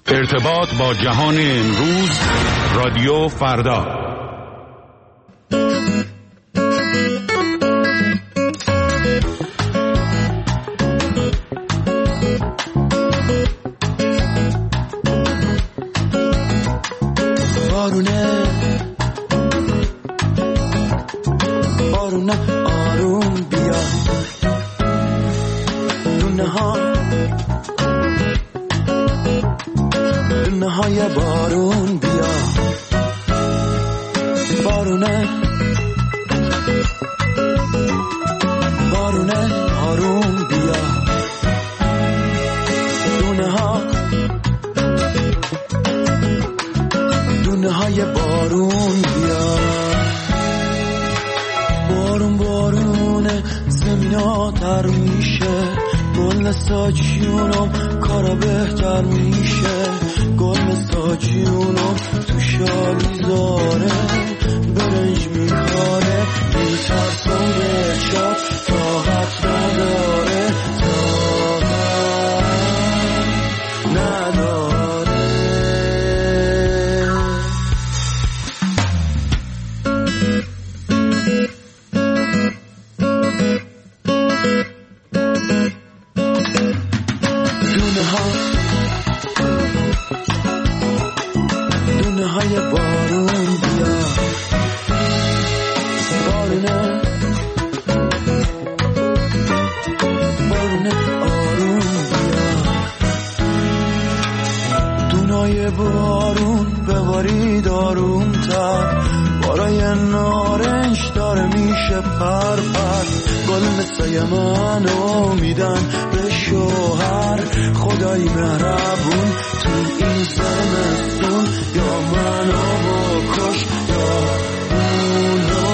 ارتباط با جهان امروز، رادیو فردا. بارونه آروم بیا، دونه های بارون بیا، بارونه آروم بیا، دونه های بارون بیا. بارونه زمینا تر میشه، گل ساجیونم کارا بهتر میشه، گل ساجیونم تو شالیزاره برنج میخواره، میترسم به شب طاقت نداره، دونه های بارون بیا، بارونه آروم بیا، دونای بارون ببارید آروم تر، بارای نارنج داره میشه پر پر، گل مثل منو میدن به شوهر، خدای مهربون تو این زمستون، یا منو بکش یا اونو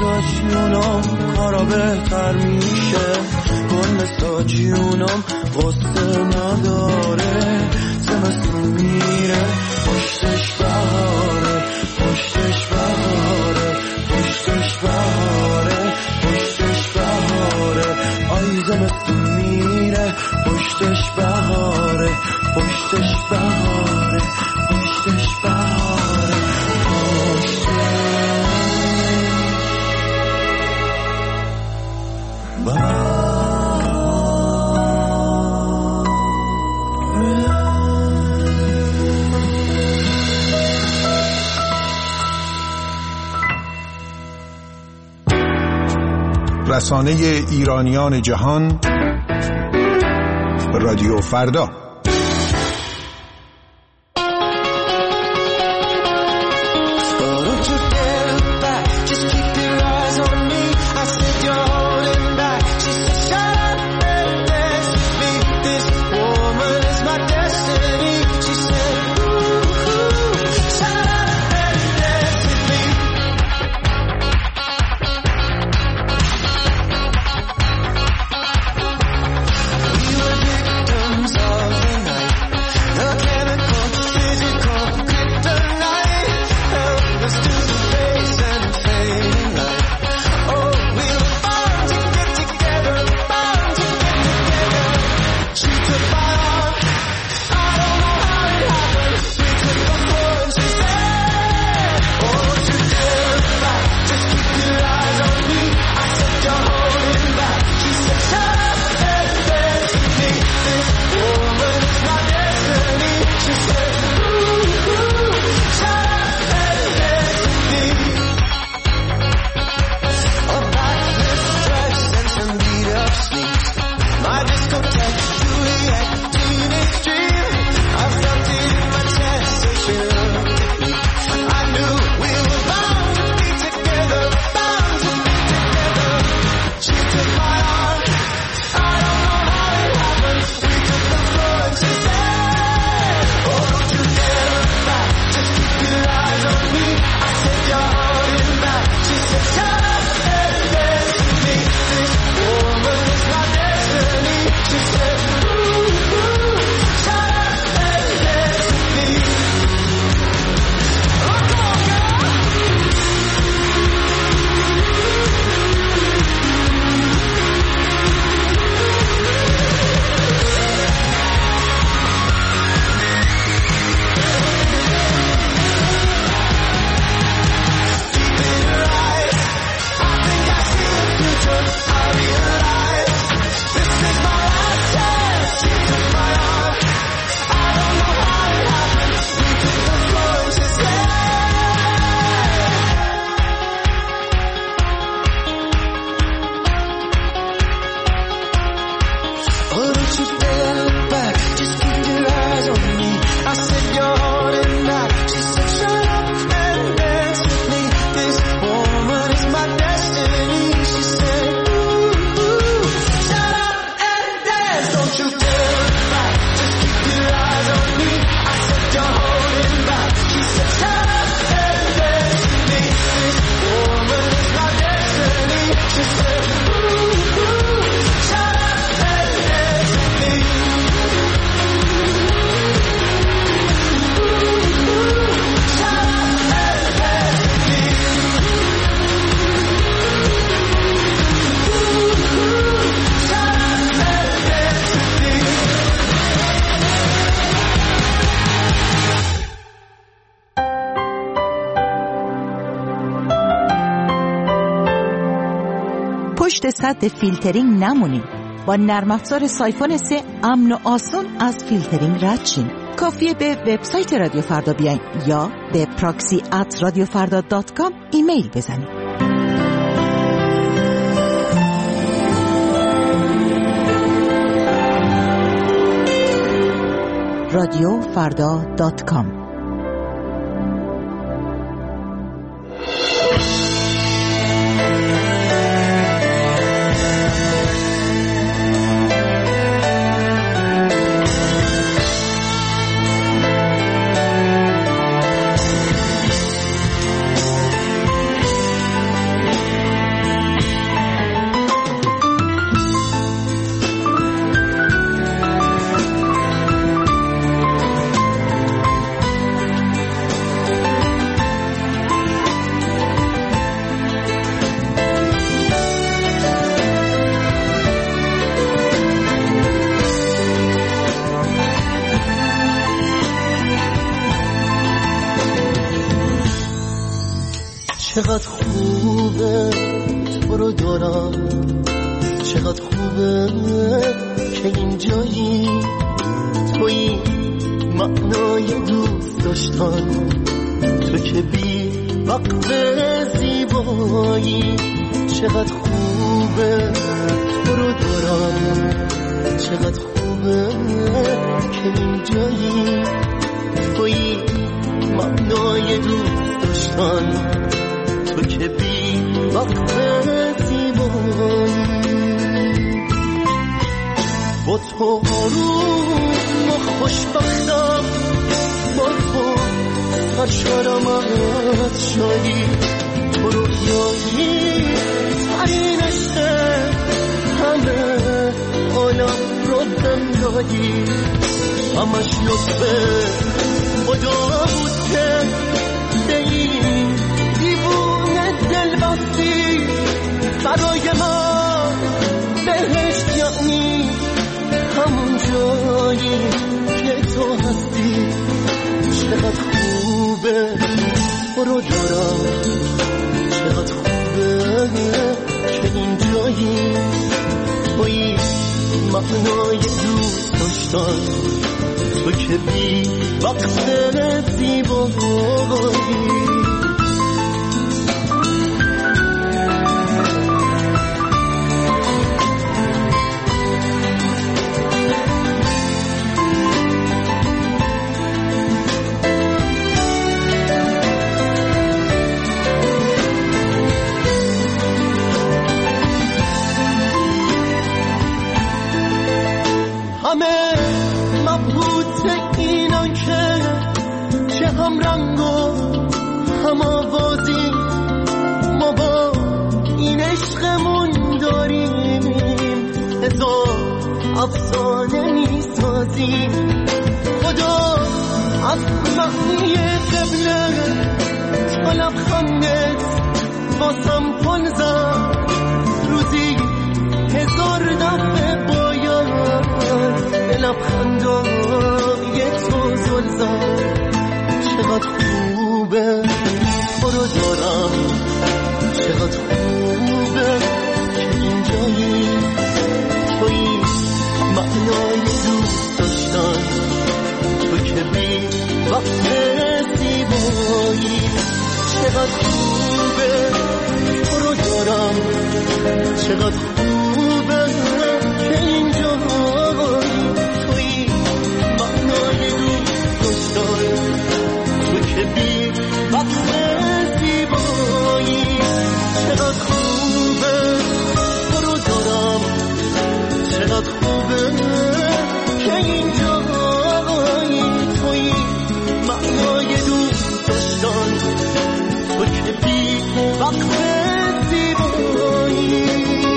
مساجونم کارا بهتر میشه، گل مساجونم قصه نداره، زمستون میره پشتش بهاره، پشتش بهاره، پشتش بهاره، پشتش بهاره، آی زمستون میره پشتش بهاره، پشتش بهاره، پشتش بهاره، پشتش بهاره. رسانه ایرانیان جهان، رادیو فردا. پشت سد فیلترینگ نمونید. با نرم افزار سایفون 3 امن و آسون از فیلترینگ رد شین. کافیه به وبسایت رادیو فردا بیاین یا به proxy@radiofarda.com ایمیل بزنید. radiofarda.com. چقدر خوبه تو رو دارم، چقدر خوبه که اینجایی، توی معنای دوست داشتن، تو که بی وقت زیبایی. چقدر خوبه تو رو دارم، چقدر خوبه که اینجایی، توی معنای دوست داشتن، تو که بی وقت زیبایی. با تو آروم و خوشبختم، با تو سرشارم از شادی، تو رویایی ترین عشق همه عالم رو بندادی. همش لطفه خدا بود که به این دیوونه دل بستی، برای من بهشت یعنی همون جایی که تو هستی. چقدر خوبه تو رو دارم، چقدر خوبه که این جایی، توی معنای دوست داشتن، تو که بی وقت زیبایی. همه مبهوت اینان که چه هم رنگ و هم آوازی، ما با این عشقمون داریم هزار افسانه میسازیم. خدا از معنی قبله تا لبخندت واسم پل زد، روزی هزار دفعه باید به لبخندای تو زل زد. چقدر خوبه تو رو دارم، چقدر خوبه که اینجایی، توی معنای دوست داشتن، تو که بی وقت زیبایی. چقدر خوبه تو رو دارم، چقدر خوبه که اینجایی، توی معنای دوست داشتن، تو که بی وقت زیبایی. چقدر خوبه تو رو دارم، چقدر خوبه که اینجایی، توی معنای دوست داشتن، تو که بی وقت زیبایی.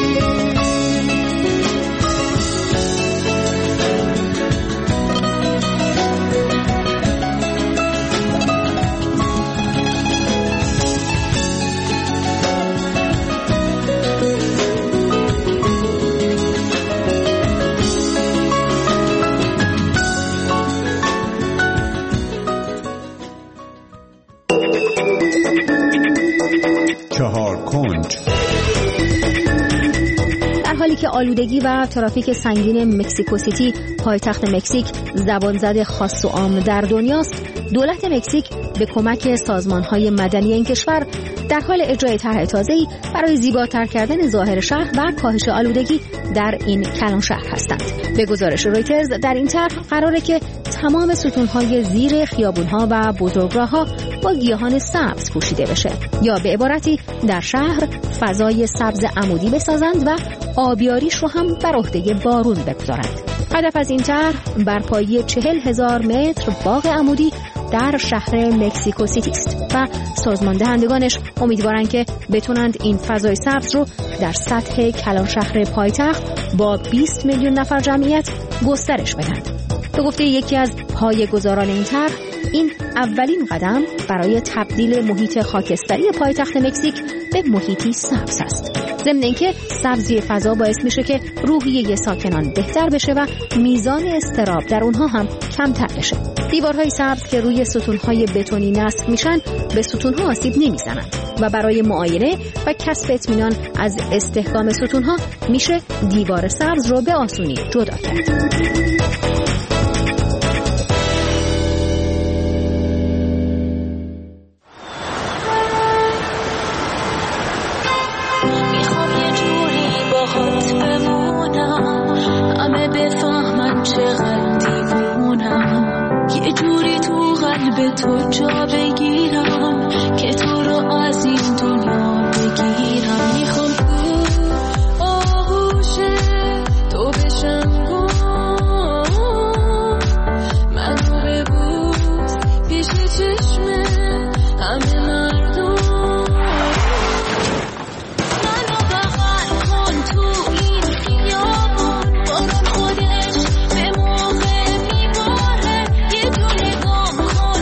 چهار کنج. در حالی که آلودگی و ترافیک سنگین مکزیکو سیتی پایتخت مکزیک زبانزد خاص و عام در دنیاست، دولت مکزیک به کمک سازمان‌های مدنی این کشور در حال اجرای طرح تازه‌ای برای زیباتر کردن ظاهر شهر و کاهش آلودگی در این کلان شهر هستند. به گزارش رویترز در این طرح قراره که تمام ستون‌های زیر خیابون‌ها و بزرگراه‌ها با گیاهان سبز پوشیده بشه، یا به عبارتی در شهر فضای سبز عمودی بسازند و آبیاریش رو هم بر عهده بارون بگذارند. هدف از این طرح برپایی 40,000 متر باغ عمودی در شهر مکزیکو سیتی است و سازمان دهندگانش امیدوارند که بتونند این فضای سبز رو در سطح کلان شهر پایتخت با 20 میلیون نفر جمعیت گسترش بدن. به گفته یکی از پایه‌گذاران این طرح، این اولین قدم برای تبدیل محیط خاکستری پایتخت مکزیک به محیطی سبز است. ضمن اینکه سبزی فضا باعث میشه که روحیه ساکنان بهتر بشه و میزان اضطراب در اونها هم کمتر بشه. دیوارهای سبز که روی ستونهای بتونی نصب میشن به ستونها آسیب نمیزنند و برای معاینه و کسب اطمینان از استحکام ستونها میشه دیوار سبز رو به آسونی جدا کرد. به تو جا بگیرم که تو رو از این دنیا بگیرم. میخوام تو آغوش تو بشم منو ببوس پیش چشم همه مردم. منو بغل کن تو این خیابون بارون خودش به موقع میباره. یه جور نگام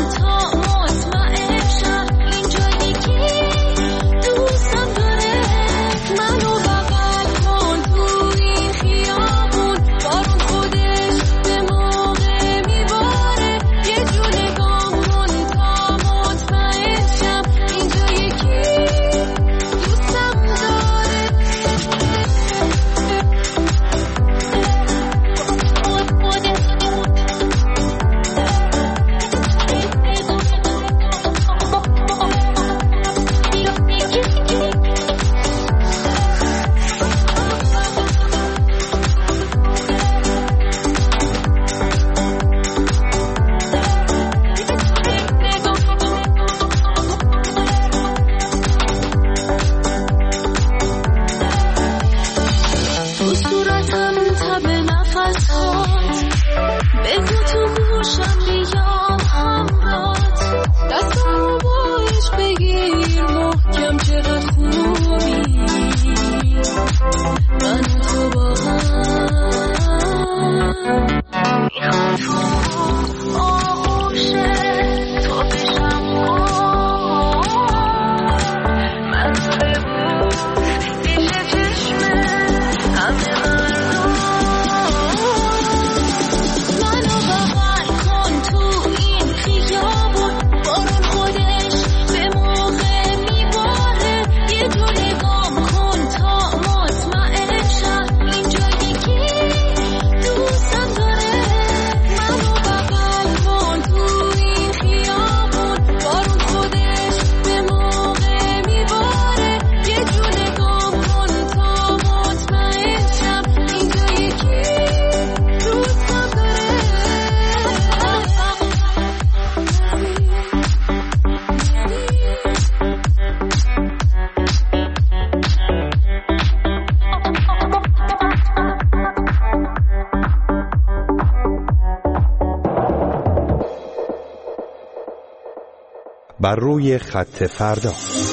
بر روی خط فردا.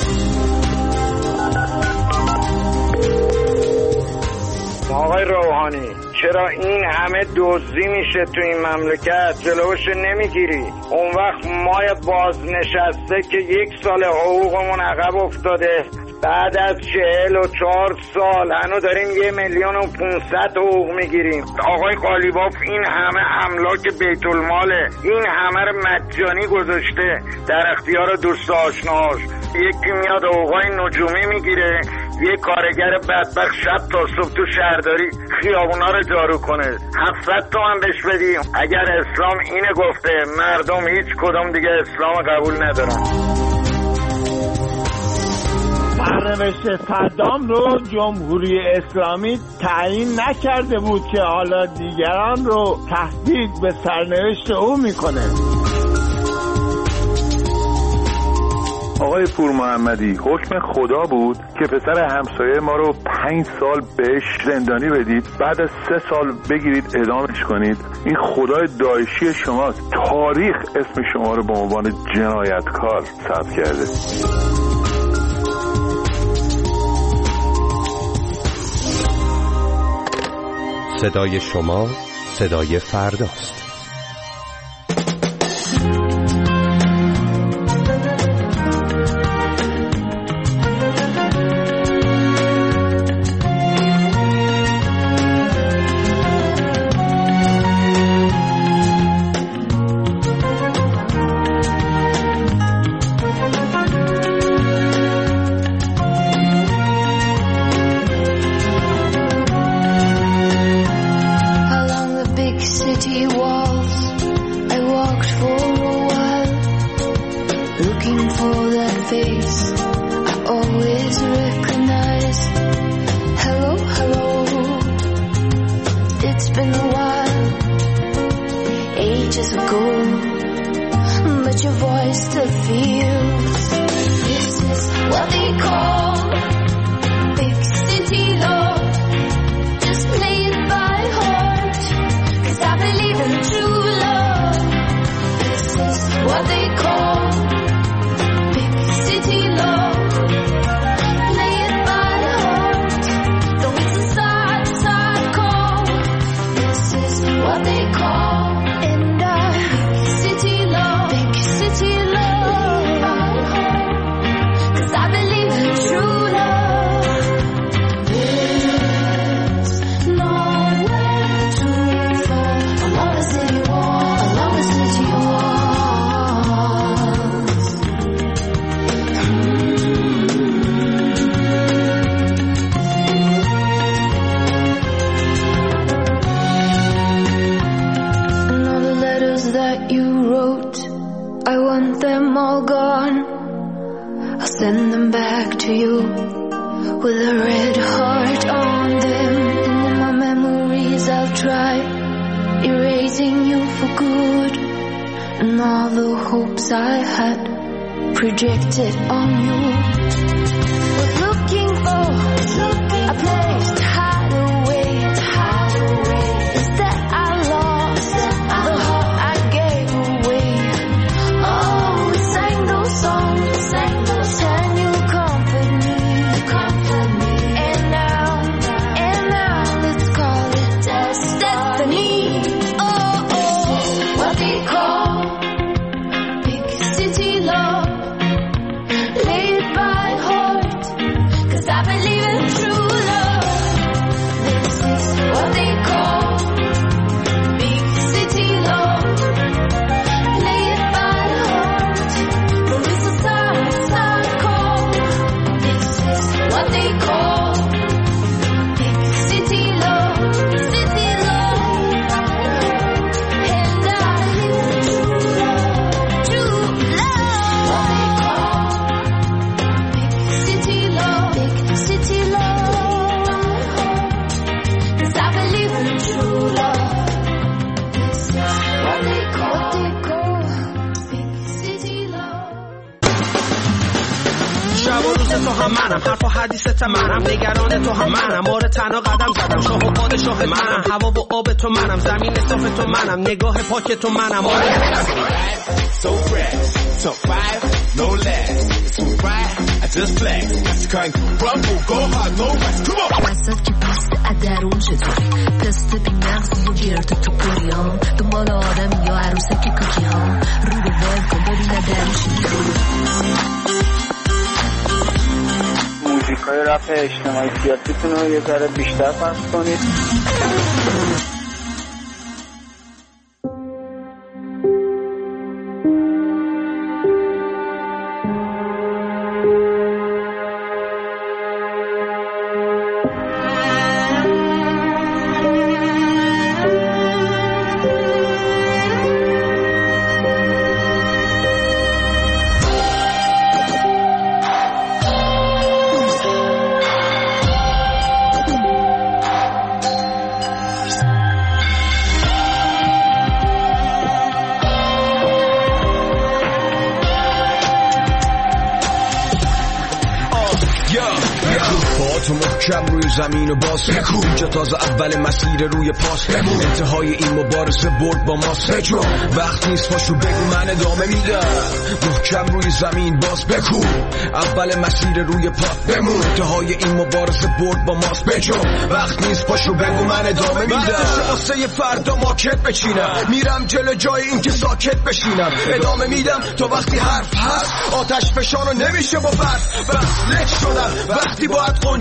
آقای روحانی، چرا این همه دزدی میشه تو این مملکت جلوش نمیگیری؟ اون وقت ما بازنشسته که 1 سال حقوقمون عقب افتاده، بعد از 44 سال هنو داریم 1,500,000 حقوق میگیریم. آقای قالیباف این همه املاک بیت الماله، این همه رو مجانی گذاشته در اختیار دوست آشناش. یکی میاد حقوقای نجومی میگیره، یه کارگر بدبخت شب تا صبح تو شهرداری خیابونا رو جارو کنه، 700 تومن بهش بدی. اگر اسلام اینه گفته، مردم هیچ کدام دیگه اسلام قبول ندارن. سرنوشت صدام رو جمهوری اسلامی تعیین نکرده بود که حالا دیگران رو تهدید به سرنوشت او میکنه. آقای پور محمدی، حکم خدا بود که پسر همسایه ما رو 5 سال بهش زندانی بدید، بعد از 3 سال بگیرید اعدامش کنید. این خدای داعشی شماست. تاریخ اسم شما رو به عنوان جنایتکار ثبت کرده. صدای شما صدای فرداست. city walls. I walked for a while, looking for that face I always recognize. Hello, hello, it's been a while, ages ago, but your voice still feels. This is what they call big city love. Just play it by heart, 'cause I believe in true love. This is what they call big city love. Play it by heart, though it's a sad, sad call. This is what they call big city love. Big city love, 'cause I believe in true love. There's nowhere to fall along the city wall, along the city walls. And all the letters that you wrote, I want them all gone. I'll send them back to you with a red heart on them. And in my memories I'll try erasing you for good, and all the hopes I had projected on you. Was looking for a place to hide away. Instead I lost the heart I gave away. Oh, we sang those songs, and you comfort me. And now let's call it destiny. Oh, what they call big city love. Play it by heart, 'cause I believe in true love. This is what they call big city love. Play it by heart, though it's a sad, sad call. This is what they call big city love. City love, and I believe in true love. What they call big city love. Big city love, 'cause I believe in true love. This is what they call big city love. شب و روز تو هم منم، حرف و حدیثت منم، نگران تو هم منم، آره تنها قدم زدم، شاه و پادشاه منم، هوا و آب تو منم، زمین صاف تو منم، نگاه پاک تو منم، آره So fresh, top 5, no less. It's all right, I just flex. That's kind of rumble, go hard, no rest. Come on. وسط که پست ادرون چطوری پست بی مغزی و گرد تو پریام دنبال آدم یا عروسه که کوکی ها رو به ول کن ببین ادرونش موزیکای رپ اجتماعی سیاسیتون رو یه ذره بیشتر پخش کنید. تو محکم روی زمین و باز اینجا تازه اول مسیر روی پاس انتهای این مبارزه برد با ماست وقت نیست پاشو بگو من ادامه میدم محکم روی زمین باز بکو اول مسیر روی پا بمون انتهای این مبارزه برد با ماست وقت نیست پاشو بگو من ادامه میدم وقتش واسه فردا ماکت بچینم میرم جلو جای این که ساکت بشینم ادامه میدم تا وقتی حرف هست آتش فشانو نمیشه با فرد بس لک شدم وقتی باید قنچه میدادم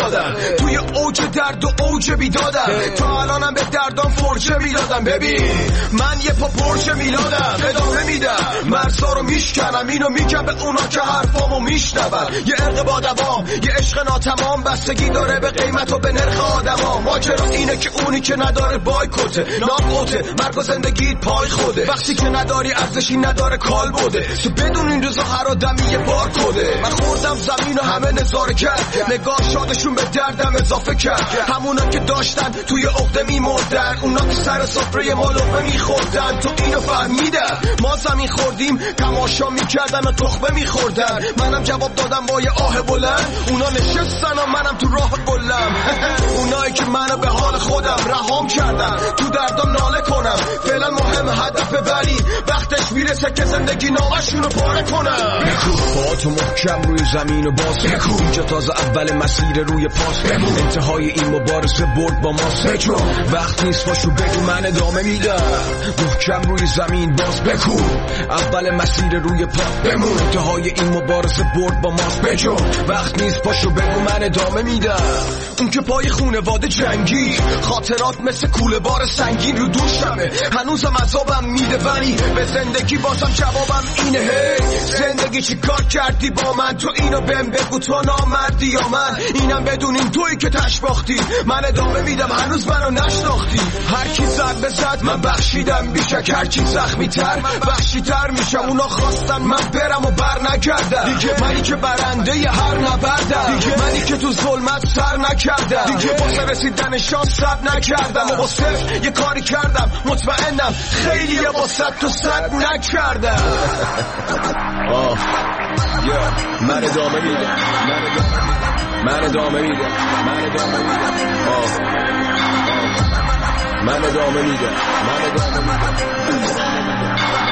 میدادم، توی اوج درد و اوج بیدادم، تا الانم به دردام فرچه میدادم. ببین من یه پا پرچه میلادم، ادامه میدم مرزا رو میشکنم، اینو میگم به اونا که حرفامو میشنون. یه عرق با دوام، یه عشق ناتمام، بستگی داره به قیمت و به نرخ آدما. ماجرا اینه که اونی که نداره بایکوته، ناقوته، مرگ و زندگیت پای خوده. وقتی که نداری ارزشی نداره کال بوده، تو بدون این روزا هر آدمی یه بار کده. من خوردم زمین و همه نظاره کرد، نگاه شادشون به دردم اضافه کرد. همونا که داشتن توی عقده میمردن، اونا که سر سفره ما لقمه میخوردن. تو اینو فهمیدن ما زمین خوردیم، تماشا میکردن و تخمه میخوردن. منم جواب دادم با یه آه بلند، اونا نشستن و منم تو راه قلم. اونایی که منو به حال خودم رهام کردن، تو دردم ناله کنم. فعلا مهم هدفه، ولی وقتش میرسه که زندگی نامشونو پاره کنم. با تو محکم روی زمین و باز اینجا تازه اول مسیر روی پاس. انتهای این مبارزه برد با ماست. وقت نیست پاشو بگو من ادامه میدم، محکم روی زمین باز بکو. اول مسیر روی پا بمون، انتهای این مبارزه برد با ماست. وقت نیست پاشو بگو من ادامه میدم. اون که پای خونواده جنگی، خاطرات مثل کوله بار سنگین رو دوشمه. هنوزم عذابم میده ولی به زندگی بازم جوابم اینه. هی زندگی چی کار کردی با من؟ تو اینو بهم بگو، تو نامردی یا من؟ اینم بدونین تویی که تش باختی، من ادامه میدم هنوز منو نشناختی. هر کی ضربه زد من بخشیدم بیشک، هر کی زخمی تر وحشی تر میشه. اونا خواستن من برم و بر نگردم دیگه، منی که برنده ی هر نبردم دیگه، منی که تو ظلمت سر نکردم دیگه، واسه رسیدن شانس صبر نکردم و واسه یه کاری کردم مطمئنم خیلی یه واسه تو صبر نکردم. من ادامه میدم، من ادامه میدم، من ادامه میدم، من ادامه میدم، من ادامه میدم.